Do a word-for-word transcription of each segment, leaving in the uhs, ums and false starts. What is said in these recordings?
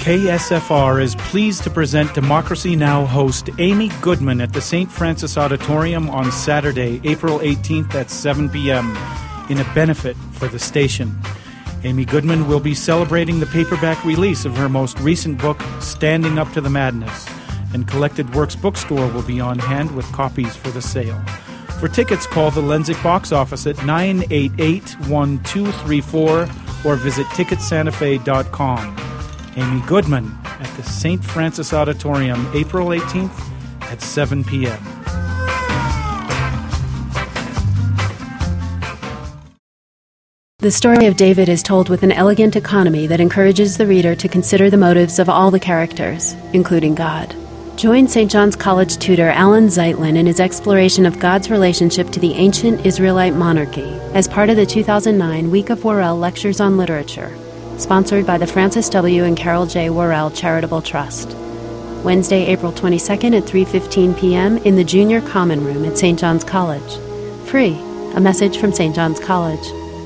K S F R is pleased to present Democracy Now! Host Amy Goodman at the Saint Francis Auditorium on Saturday, April eighteenth at seven p.m. in a benefit for the station. Amy Goodman will be celebrating the paperback release of her most recent book, Standing Up to the Madness, and Collected Works Bookstore will be on hand with copies for the sale. For tickets, call the Lenzik box office at nine eight eight, one two three four or visit ticket santa fe dot com. Amy Goodman at the Saint Francis Auditorium, April eighteenth at seven p.m. The story of David is told with an elegant economy that encourages the reader to consider the motives of all the characters, including God. Join Saint John's College tutor Alan Zeitlin in his exploration of God's relationship to the ancient Israelite monarchy as part of the two thousand nine Week of Worrell Lectures on Literature, sponsored by the Francis W. and Carol J. Worrell Charitable Trust. Wednesday, April twenty-second at three fifteen p.m. in the Junior Common Room at Saint John's College. Free. A message from Saint John's College.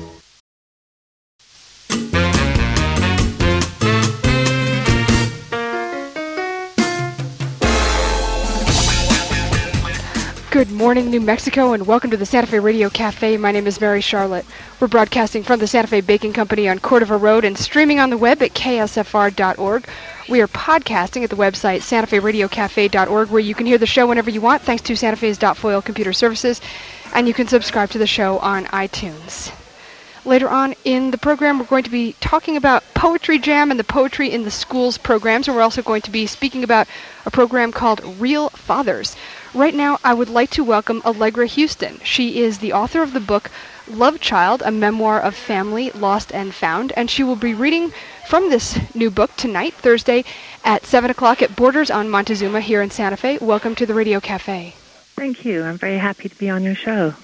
Good morning, New Mexico, and welcome to the Santa Fe Radio Cafe. My name is Mary Charlotte. We're broadcasting from the Santa Fe Baking Company on Cordova Road and streaming on the web at k s f r dot org. We are podcasting at the website santa fe radio cafe dot org, where you can hear the show whenever you want, thanks to Santa Fe's .foil computer services, and you can subscribe to the show on iTunes. Later on in the program, we're going to be talking about Poetry Jam and the Poetry in the Schools programs, and we're also going to be speaking about a program called Real Fathers. Right now, I would like to welcome Allegra Houston. She is the author of the book Love Child, a memoir of family lost and found, and she will be reading from this new book tonight, Thursday, at seven o'clock at Borders on Montezuma here in Santa Fe. Welcome to the Radio Cafe. Thank you. I'm very happy to be on your show.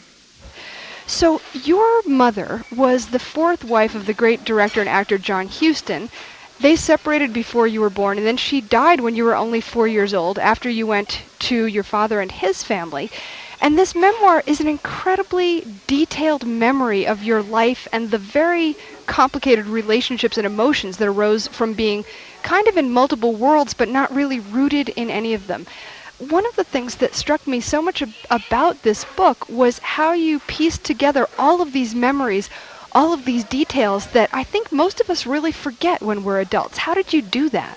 So, your mother was the fourth wife of the great director and actor John Huston. They separated before you were born, and then she died when you were only four years old after you went to your father and his family. And this memoir is an incredibly detailed memory of your life and the very complicated relationships and emotions that arose from being kind of in multiple worlds, but not really rooted in any of them. One of the things that struck me so much ab- about this book was how you pieced together all of these memories, all of these details that I think most of us really forget when we're adults. How did you do that?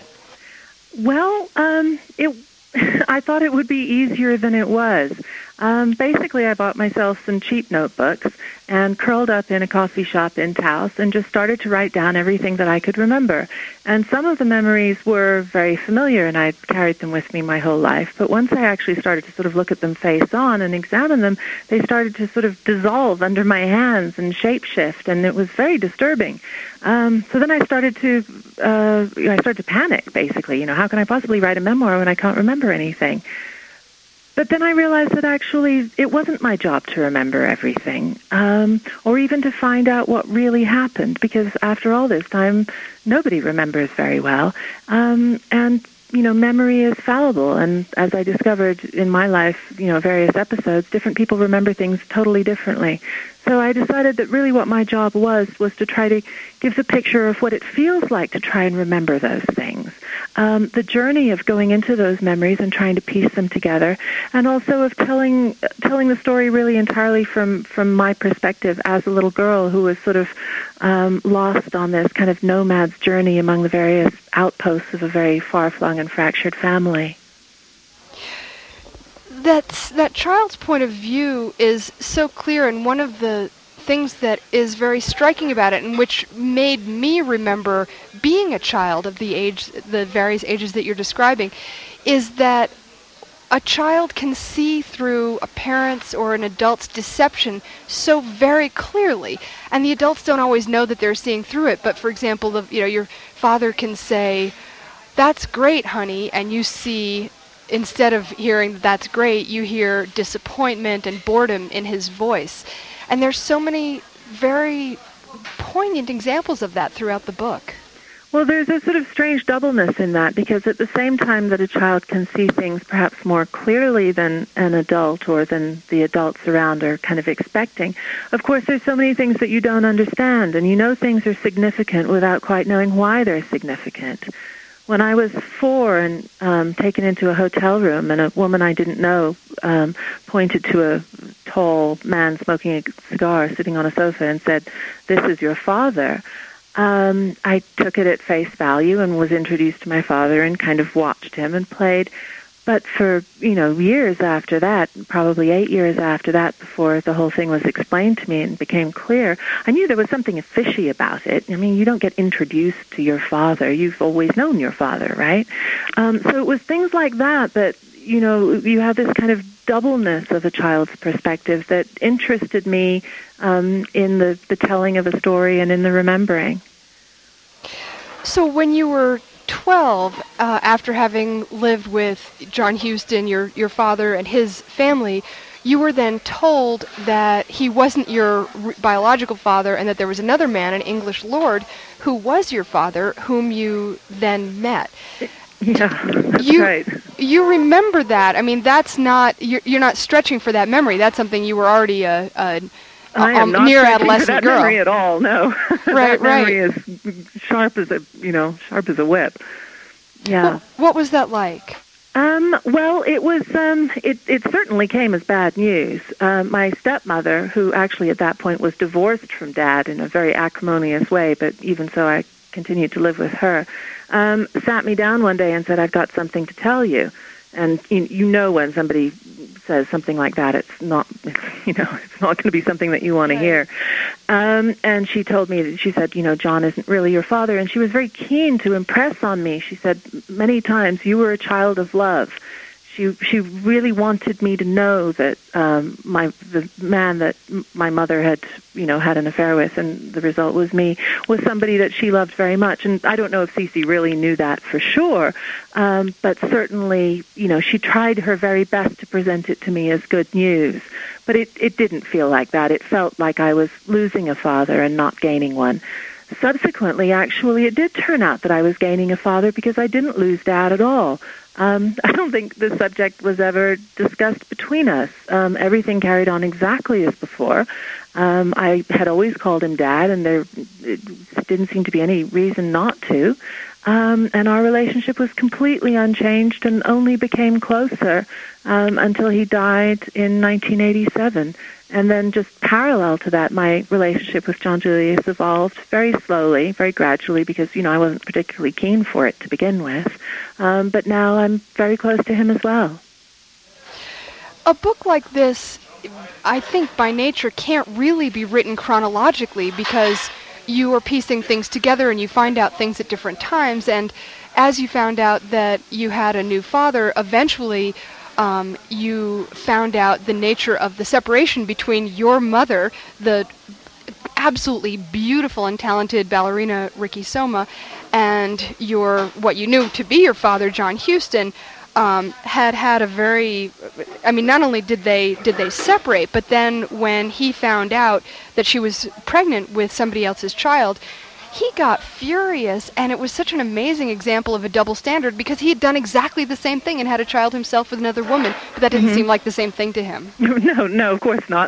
Well, um, it, I thought it would be easier than it was. Um, basically, I bought myself some cheap notebooks and curled up in a coffee shop in Taos and just started to write down everything that I could remember. And some of the memories were very familiar, and I'd carried them with me my whole life. But once I actually started to sort of look at them face on and examine them, they started to sort of dissolve under my hands and shapeshift, and it was very disturbing. Um, so then I started to, uh, I started to panic, basically. You know, how can I possibly write a memoir when I can't remember anything? But then I realized that actually it wasn't my job to remember everything, um, or even to find out what really happened, because after all this time, nobody remembers very well. Um, and, you know, memory is fallible, and as I discovered in my life, you know, various episodes, different people remember things totally differently. So I decided that really what my job was, was to try to give the picture of what it feels like to try and remember those things. Um, the journey of going into those memories and trying to piece them together, and also of telling telling the story really entirely from, from my perspective as a little girl who was sort of um, lost on this kind of nomad's journey among the various outposts of a very far-flung and fractured family. That's, that child's point of view is so clear, and one of the things that is very striking about it, and which made me remember being a child of the age, the various ages that you're describing, is that a child can see through a parent's or an adult's deception so very clearly, and the adults don't always know that they're seeing through it. But for example, the, you know, your father can say, "That's great, honey," and you see, instead of hearing "that's great," you hear disappointment and boredom in his voice. And there's so many very poignant examples of that throughout the book. Well, there's a sort of strange doubleness in that, because at the same time that a child can see things perhaps more clearly than an adult or than the adults around are kind of expecting, of course there's so many things that you don't understand, and you know things are significant without quite knowing why they're significant. when I was four and um, taken into a hotel room, and a woman I didn't know um, pointed to a tall man smoking a cigar sitting on a sofa and said, "This is your father." Um, I took it at face value and was introduced to my father and kind of watched him and played. But for, you know, years after that, probably eight years after that, before the whole thing was explained to me and became clear, I knew there was something fishy about it. I mean, you don't get introduced to your father. You've always known your father, right? Um, so it was things like that that, you know, you have this kind of doubleness of a child's perspective that interested me um, in the, the telling of a story and in the remembering. So when you were twelve, uh, after having lived with John Huston, your, your father and his family, you were then told that he wasn't your r- biological father and that there was another man, an English lord, who was your father, whom you then met. Yeah, that's you, right. You remember that. I mean, that's not, you're, you're not stretching for that memory. That's something you were already a, a, a I am um, not near stretching adolescent for that girl. memory at all, no. Right, that memory right. is sharp as a, you know, sharp as a whip. Yeah. What, what was that like? Um, well, it was, um, it, it certainly came as bad news. Uh, my stepmother, who actually at that point was divorced from Dad in a very acrimonious way, but even so I continued to live with her, um, sat me down one day and said, "I've got something to tell you." And you, you know when somebody says something like that, it's not, it's, you know, it's not going to be something that you want to hear. Um, and she told me that, she said, you know, "John isn't really your father." And she was very keen to impress on me. She said many times, "You were a child of love." She she really wanted me to know that um, my the man that my mother had, you know, had an affair with, and the result was me, was somebody that she loved very much. And I don't know if Cece really knew that for sure, um, but certainly, you know, she tried her very best to present it to me as good news. But it, it didn't feel like that. It felt like I was losing a father and not gaining one. Subsequently, actually, it did turn out that I was gaining a father because I didn't lose Dad at all. Um, I don't think the subject was ever discussed between us. Um, everything carried on exactly as before. Um, I had always called him Dad, and there it didn't seem to be any reason not to. Um, and our relationship was completely unchanged and only became closer um, until he died in nineteen eighty-seven. And then just parallel to that, my relationship with John Julius evolved very slowly, very gradually, because, you know, I wasn't particularly keen for it to begin with. Um, but now I'm very close to him as well. A book like this, I think by nature, can't really be written chronologically because you are piecing things together and you find out things at different times. And as you found out that you had a new father, eventually Um, you found out the nature of the separation between your mother, the absolutely beautiful and talented ballerina Ricky Soma, and your what you knew to be your father, John Huston, um, had had a very. I mean, not only did they did they separate, but then when he found out that she was pregnant with somebody else's child, he got furious, and it was such an amazing example of a double standard because he had done exactly the same thing and had a child himself with another woman, but that didn't mm-hmm. seem like the same thing to him. No, no, of course not.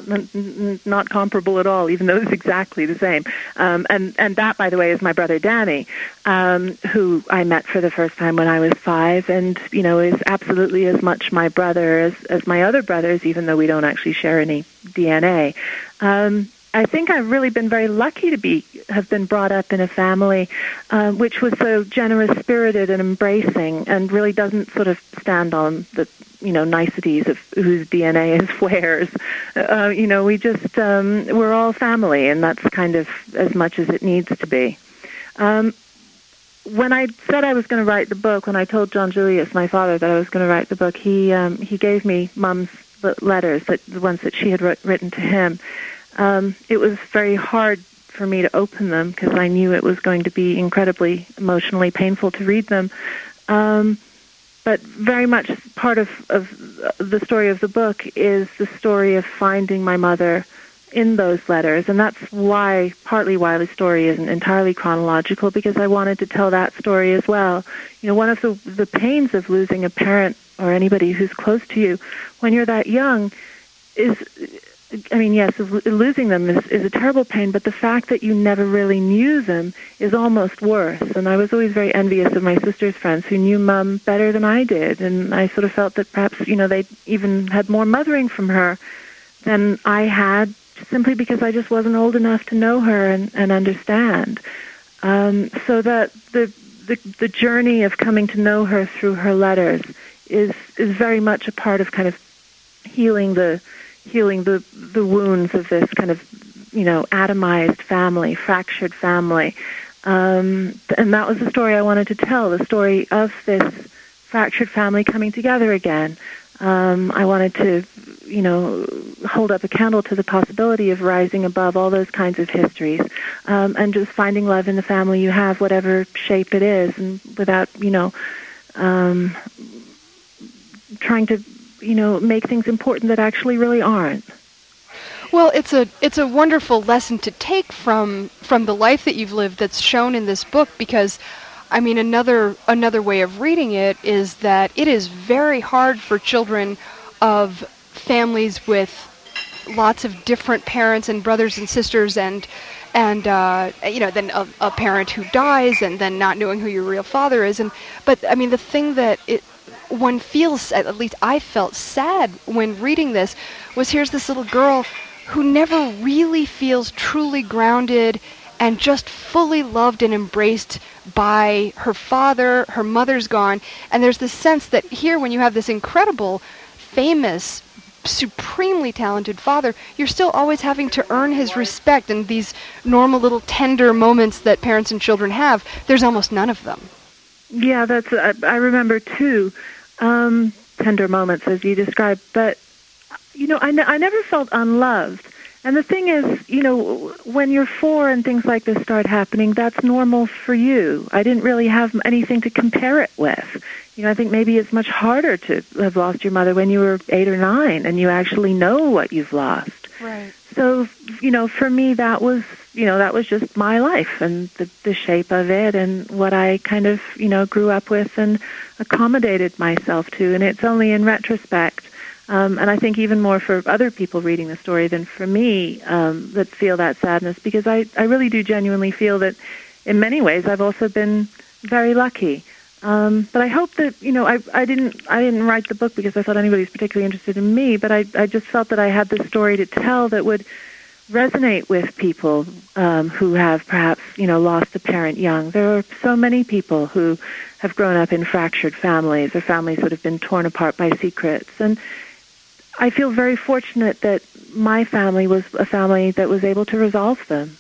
Not comparable at all, even though it's exactly the same. Um, and, and that, by the way, is my brother Danny, um, who I met for the first time when I was five, and, you know, is absolutely as much my brother as, as my other brothers, even though we don't actually share any D N A. Um, I think I've really been very lucky to be have been brought up in a family uh, which was so generous-spirited and embracing, and really doesn't sort of stand on the you know niceties of whose D N A is where's. Uh, you know, we just um, we're all family, and that's kind of as much as it needs to be. Um, when I said I was going to write the book, when I told John Julius, my father, that I was going to write the book, he um, he gave me Mom's letters, that the ones that she had written to him. Um, it was very hard for me to open them because I knew it was going to be incredibly emotionally painful to read them. Um, but very much part of, of the story of the book is the story of finding my mother in those letters. And that's why, partly why the story isn't entirely chronological, because I wanted to tell that story as well. You know, one of the, the pains of losing a parent or anybody who's close to you when you're that young is I mean, yes, losing them is, is a terrible pain, but the fact that you never really knew them is almost worse. And I was always very envious of my sister's friends who knew Mom better than I did, and I sort of felt that perhaps, you know, they even had more mothering from her than I had, simply because I just wasn't old enough to know her and, and understand. Um, so that the, the the journey of coming to know her through her letters is is very much a part of kind of healing the healing the, the wounds of this kind of, you know, atomized family, fractured family. Um, and that was the story I wanted to tell, the story of this fractured family coming together again. Um, I wanted to, you know, hold up a candle to the possibility of rising above all those kinds of histories, um, and just finding love in the family you have, whatever shape it is, and without, you know, um, trying to, you know, make things important that actually really aren't. Well, it's a it's a wonderful lesson to take from from the life that you've lived that's shown in this book, because I mean, another another way of reading it is that it is very hard for children of families with lots of different parents and brothers and sisters, and and uh, you know, then a, a parent who dies, and then not knowing who your real father is. And but I mean, the thing that it one feels, at least I felt sad when reading this, was here's this little girl who never really feels truly grounded and just fully loved and embraced by her father. Her mother's gone, and there's this sense that here, when you have this incredible, famous, supremely talented father, you're still always having to earn his respect, and these normal little tender moments that parents and children have, there's almost none of them. Yeah, that's, I, I remember too, um, tender moments as you described, but, you know, I, ne- I never felt unloved. And the thing is, you know, when you're four and things like this start happening, that's normal for you. I didn't really have anything to compare it with. You know, I think maybe it's much harder to have lost your mother when you were eight or nine and you actually know what you've lost. Right. So, you know, for me, that was, you know, that was just my life and the, the shape of it and what I kind of, you know, grew up with and accommodated myself to. And it's only in retrospect, um, and I think even more for other people reading the story than for me, um, that feel that sadness, because I, I really do genuinely feel that in many ways I've also been very lucky. Um, but I hope that, you know, I, I didn't I didn't write the book because I thought anybody was particularly interested in me, but I, I just felt that I had this story to tell that would resonate with people um, who have perhaps, you know, lost a parent young. There are so many people who have grown up in fractured families or families that have been torn apart by secrets. And I feel very fortunate that my family was a family that was able to resolve them.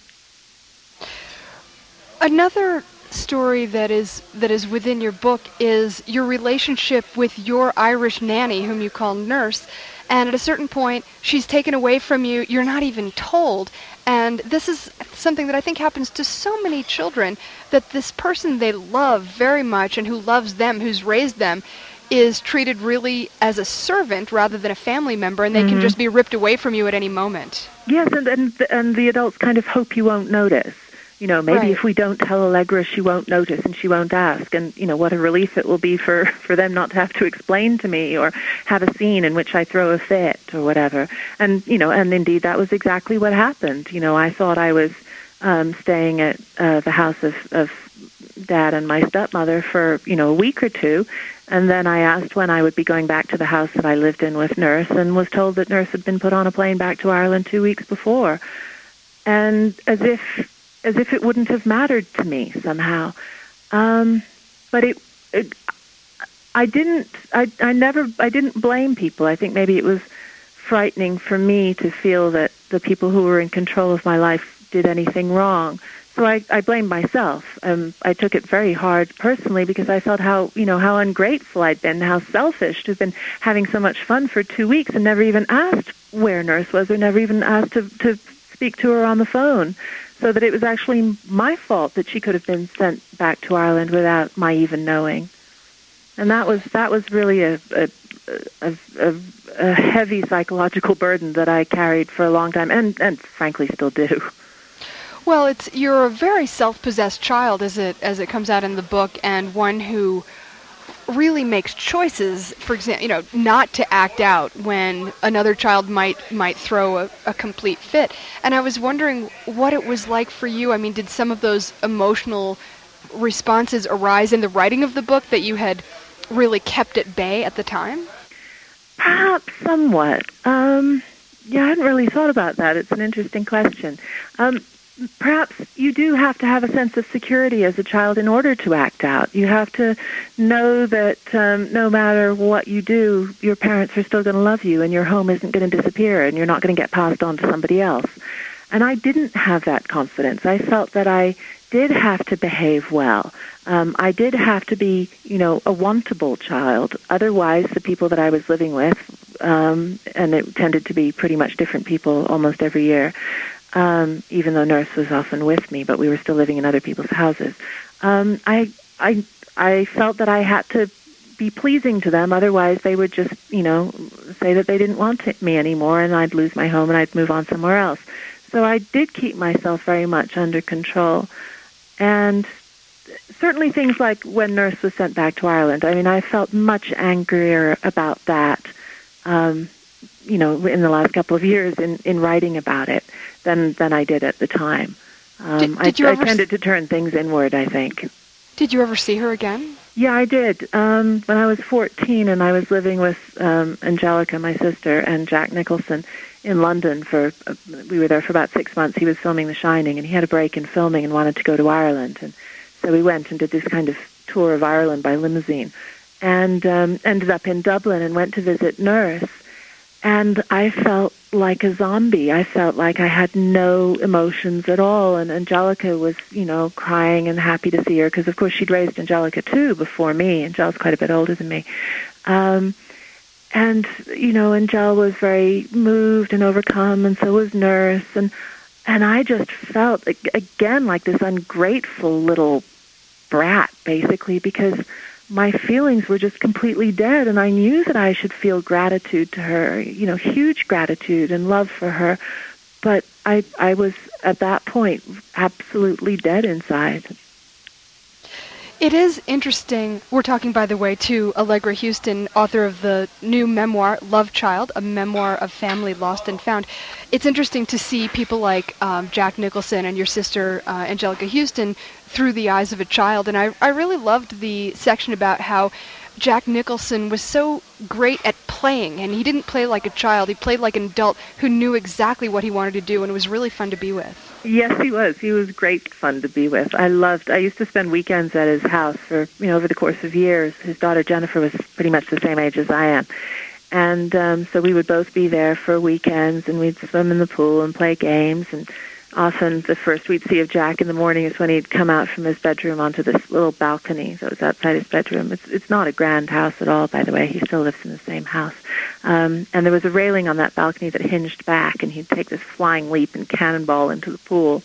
Another story that is that is within your book is your relationship with your Irish nanny, whom you call Nurse, and at a certain point she's taken away from you. You're not even told, and this is something that I think happens to so many children, that this person they love very much and who loves them, who's raised them, is treated really as a servant rather than a family member, and they mm-hmm. can just be ripped away from you at any moment. Yes, and and, and the adults kind of hope you won't notice. You know, maybe right. if we don't tell Allegra, she won't notice and she won't ask. And, you know, what a relief it will be for, for them not to have to explain to me or have a scene in which I throw a fit or whatever. And, you know, and indeed that was exactly what happened. You know, I thought I was um, staying at uh, the house of, of Dad and my stepmother for, you know, a week or two. And then I asked when I would be going back to the house that I lived in with Nurse, and was told that Nurse had been put on a plane back to Ireland two weeks before. And as if... as if it wouldn't have mattered to me somehow. Um, but it, it, I didn't, I, I never, I didn't blame people. I think maybe it was frightening for me to feel that the people who were in control of my life did anything wrong. So I, I blamed myself. Um, I took it very hard personally because I felt how, you know, how ungrateful I'd been, how selfish to have been having so much fun for two weeks and never even asked where Nurse was, or never even asked to, to speak to her on the phone. So that it was actually my fault that she could have been sent back to Ireland without my even knowing. And that was that was really a a, a, a, a heavy psychological burden that I carried for a long time, and, and frankly still do. Well, it's you're a very self-possessed child, as it as it comes out in the book, and one who really makes choices, for example, you know, not to act out when another child might might throw a, a complete fit. And I was wondering what it was like for you. I mean, did some of those emotional responses arise in the writing of the book that you had really kept at bay at the time? Perhaps somewhat. Um, yeah, I hadn't really thought about that. It's an interesting question. Um, Perhaps you do have to have a sense of security as a child in order to act out. You have to know that um, no matter what you do, your parents are still going to love you and your home isn't going to disappear and you're not going to get passed on to somebody else. And I didn't have that confidence. I felt that I did have to behave well. Um, I did have to be, you know, a wantable child. Otherwise, the people that I was living with, um, and it tended to be pretty much different people almost every year, Um, even though Nurse was often with me, but we were still living in other people's houses. Um, I, I, I felt that I had to be pleasing to them, otherwise they would just, you know, say that they didn't want it, me anymore, and I'd lose my home and I'd move on somewhere else. So I did keep myself very much under control. And certainly things like when Nurse was sent back to Ireland, I mean, I felt much angrier about that, um, you know, in the last couple of years in, in writing about it than, than I did at the time. Um, did, did I, you I ever tended to turn things inward, I think. Did you ever see her again? Yeah, I did. Um, when I was fourteen and I was living with um, Angelica, my sister, and Jack Nicholson in London for, uh, we were there for about six months. He was filming The Shining, and he had a break in filming and wanted to go to Ireland. And so we went and did this kind of tour of Ireland by limousine and um, ended up in Dublin and went to visit Nurse. And I felt like a zombie. I felt like I had no emotions at all. And Angelica was, you know, crying and happy to see her because, of course, she'd raised Angelica, too, before me. Angela's quite a bit older than me. Um, and, you know, Angel was very moved and overcome, and so was Nurse. And, and I just felt, again, like this ungrateful little brat, basically, because my feelings were just completely dead, and I knew that I should feel gratitude to her, you know, huge gratitude and love for her, but I I was, at that point, absolutely dead inside. It is interesting. We're talking, by the way, to Allegra Houston, author of the new memoir, Love Child, a memoir of family lost and found. It's interesting to see people like um, Jack Nicholson and your sister, uh, Angelica Houston, through the eyes of a child. And I, I really loved the section about how Jack Nicholson was so great at playing, and he didn't play like a child. He played like an adult who knew exactly what he wanted to do, and it was really fun to be with. Yes, he was. He was great fun to be with. I loved, I used to spend weekends at his house for, you know, over the course of years. His daughter Jennifer was pretty much the same age as I am. And um, so we would both be there for weekends, and we'd swim in the pool and play games. And often the first we'd see of Jack in the morning is when he'd come out from his bedroom onto this little balcony that was outside his bedroom. It's, it's not a grand house at all, by the way. He still lives in the same house. Um, and there was a railing on that balcony that hinged back, and he'd take this flying leap and cannonball into the pool.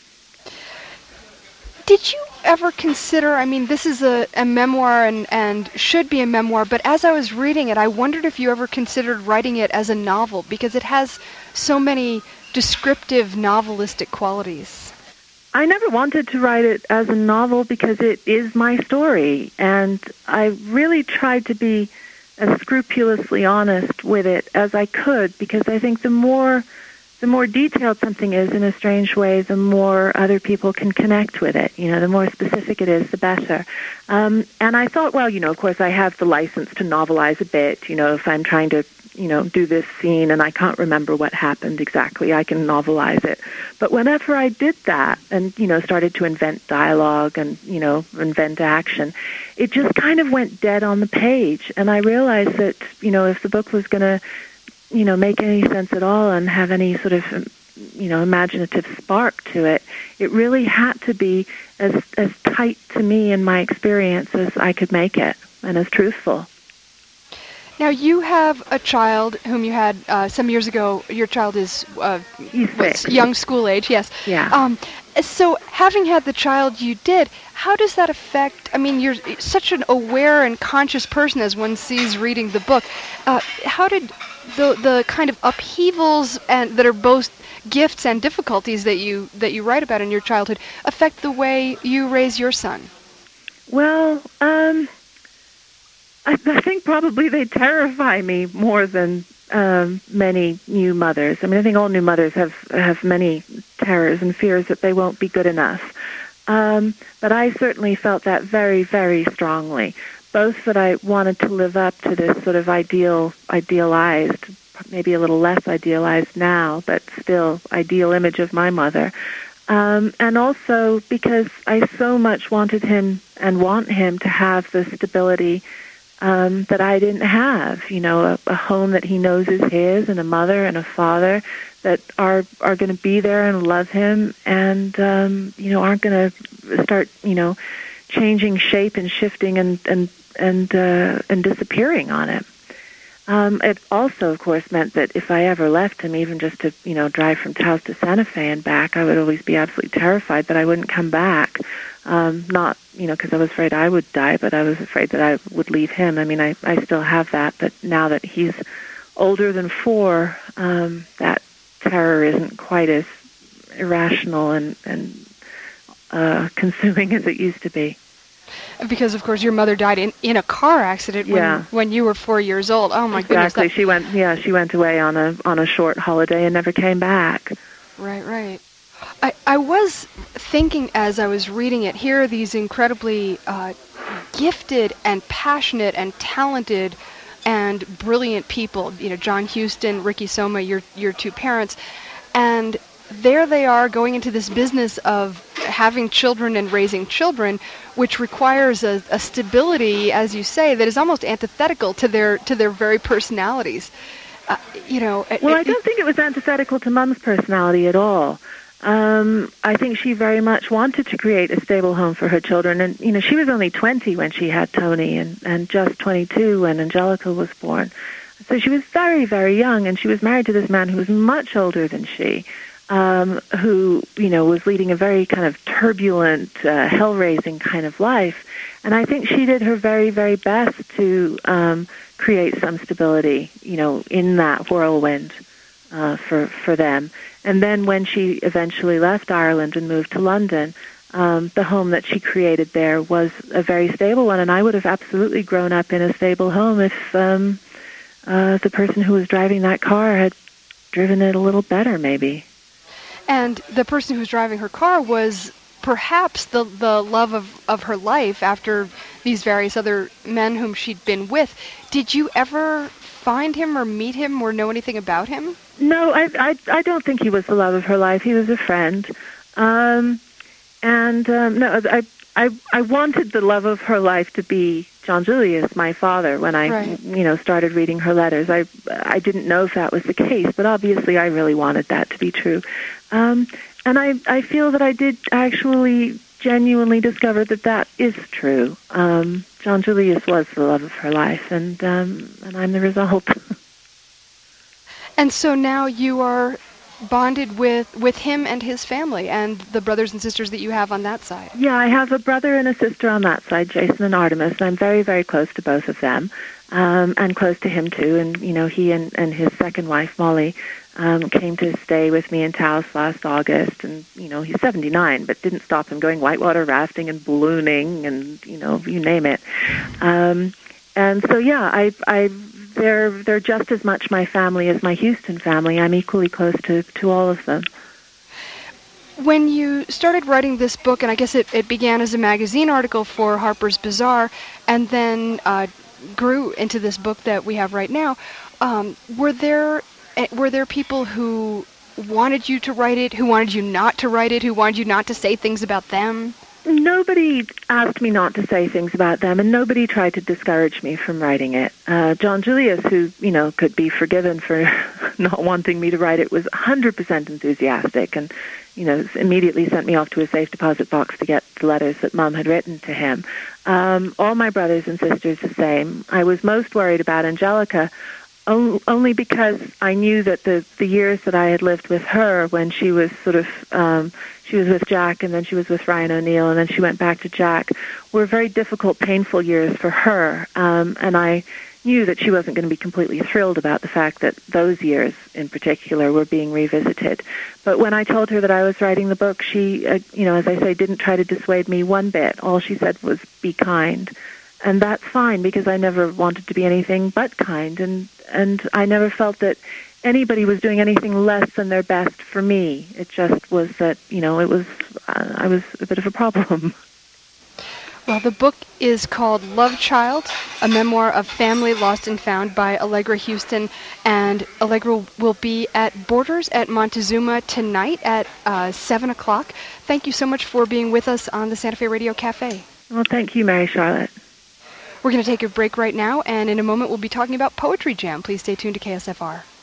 Did you ever consider, I mean, this is a, a memoir and, and should be a memoir, but as I was reading it, I wondered if you ever considered writing it as a novel, because it has so many descriptive novelistic qualities. I never wanted to write it as a novel because it is my story, and I really tried to be as scrupulously honest with it as I could, because I think the more the more detailed something is in a strange way, the more other people can connect with it. You know, the more specific it is, the better. Um, and I thought, well, you know, of course I have the license to novelize a bit. You know, if I'm trying to, you know, do this scene and I can't remember what happened exactly, I can novelize it. But whenever I did that and, you know, started to invent dialogue and, you know, invent action, it just kind of went dead on the page. And I realized that, you know, if the book was going to, you know, make any sense at all and have any sort of, you know, imaginative spark to it, it really had to be as as tight to me and my experience as I could make it, and as truthful. Now, you have a child whom you had uh, some years ago. Your child is uh, He's young school age, yes. Yeah. Um, so having had the child you did, how does that affect, I mean, you're such an aware and conscious person as one sees reading the book. Uh, how did the the kind of upheavals and that are both gifts and difficulties that you that you write about in your childhood affect the way you raise your son? Well, um, I, I think probably they terrify me more than um, many new mothers. I mean, I think all new mothers have have many terrors and fears that they won't be good enough. Um, but I certainly felt that very, very strongly. Both that I wanted to live up to this sort of ideal, idealized, maybe a little less idealized now, but still ideal image of my mother. Um, and also because I so much wanted him and want him to have the stability um, that I didn't have. You know, a, a home that he knows is his, and a mother and a father that are are going to be there and love him, and um, you know, aren't going to start, you know, changing shape and shifting and and and uh, and disappearing on him. Um, it also, of course, meant that if I ever left him, even just to, you know, drive from Taos to Santa Fe and back, I would always be absolutely terrified that I wouldn't come back. Um, not, you know, because I was afraid I would die, but I was afraid that I would leave him. I mean, I, I still have that, but now that he's older than four, um, that terror isn't quite as irrational and, and uh, consuming as it used to be. Because, of course, your mother died in, in a car accident when, yeah. when you were four years old. Oh, my exactly. goodness. Exactly. She went, yeah, she went away on a on a short holiday and never came back. Right, right. I, I was thinking as I was reading it, here are these incredibly uh, gifted and passionate and talented and brilliant people. You know, John Huston, Ricky Soma, your your two parents. And there they are going into this business of having children and raising children, which requires a, a stability, as you say, that is almost antithetical to their to their very personalities. Uh, you know. Well, it, I don't think it was antithetical to Mom's personality at all. Um, I think she very much wanted to create a stable home for her children, and you know, she was only twenty when she had Tony, and and just twenty-two when Angelica was born. So she was very, very young, and she was married to this man who was much older than she. Um, who, you know, was leading a very kind of turbulent, uh, hell-raising kind of life. And I think she did her very, very best to um, create some stability, you know, in that whirlwind uh, for, for them. And then when she eventually left Ireland and moved to London, um, the home that she created there was a very stable one. And I would have absolutely grown up in a stable home if um, uh, the person who was driving that car had driven it a little better, maybe. And the person who was driving her car was perhaps the the love of, of her life after these various other men whom she'd been with. Did you ever find him or meet him or know anything about him? No, I I, I don't think he was the love of her life. He was a friend. Um, and um, no, I, I I wanted the love of her life to be John Julius, my father, when I, right. you know, started reading her letters. I I didn't know if that was the case, but obviously I really wanted that to be true. Um, and I, I feel that I did actually genuinely discover that that is true. Um, John Julius was the love of her life, and um, and I'm the result. And so now you are bonded with, with him and his family and the brothers and sisters that you have on that side. Yeah, I have a brother and a sister on that side, Jason and Artemis, and I'm very, very close to both of them, um, and close to him too. And, you know, he and, and his second wife, Molly, um, came to stay with me in Taos last August, and, you know, he's seventy-nine, but didn't stop him going whitewater rafting and ballooning and, you know, you name it. Um, and so, yeah, I, I, they're, they're just as much my family as my Huston family. I'm equally close to, to all of them. When you started writing this book, and I guess it, it began as a magazine article for Harper's Bazaar, and then uh, grew into this book that we have right now, um, were there were there people who wanted you to write it, who wanted you not to write it, who wanted you not to say things about them? Nobody asked me not to say things about them, and nobody tried to discourage me from writing it. Uh, John Julius, who, you know, could be forgiven for not wanting me to write it, was one hundred percent enthusiastic and, you know, immediately sent me off to a safe deposit box to get the letters that Mom had written to him. Um, all my brothers and sisters the same. I was most worried about Angelica, only because I knew that the, the years that I had lived with her when she was sort of, um, she was with Jack and then she was with Ryan O'Neill and then she went back to Jack, were very difficult, painful years for her. Um, and I knew that she wasn't going to be completely thrilled about the fact that those years in particular were being revisited. But when I told her that I was writing the book, she, uh, you know, as I say, didn't try to dissuade me one bit. All she said was, be kind. and that's fine because I never wanted to be anything but kind, and and I never felt that anybody was doing anything less than their best for me. It just was that, you know, it was uh, I was a bit of a problem. Well, the book is called Love Child, a memoir of family lost and found by Allegra Houston, and Allegra will be at Borders at Montezuma tonight at uh, seven o'clock. Thank you so much for being with us on the Santa Fe Radio Cafe. Well, thank you, Mary Charlotte. We're going to take a break right now, and in a moment we'll be talking about Poetry Jam. Please stay tuned to K S F R.